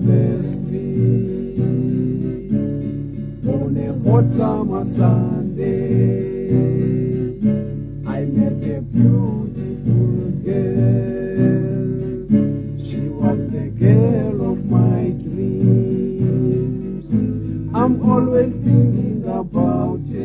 Christmas tree on a hot summer Sunday. I met a beautiful girl. She was the girl of my dreams. I'm always thinking about